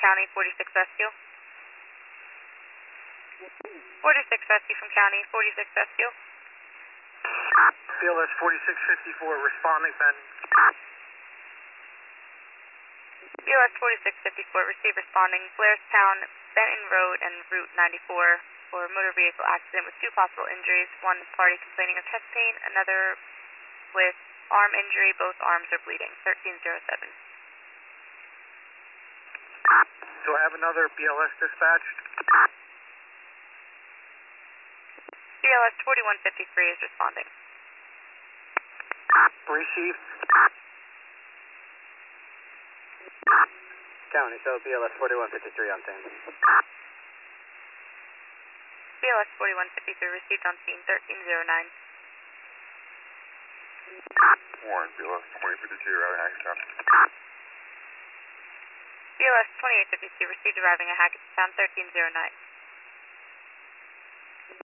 County, 46 Rescue. 46 Rescue from County, 46 Rescue. BLS 4654 responding, Benton. BLS 4654, receive responding, Blairstown, Benton Road, and Route 94 for motor vehicle accident with 2 possible injuries. One party complaining of chest pain, another with arm injury. Both arms are bleeding. 1307. Do I have another BLS dispatch? BLS 4153 is responding. Receive. County, so BLS 4153 on scene. BLS 4153 received on scene, 1309. Warren, BLS 2052, arriving Hackettstown. BLS 2852 received arriving at Hackettstown, 1309.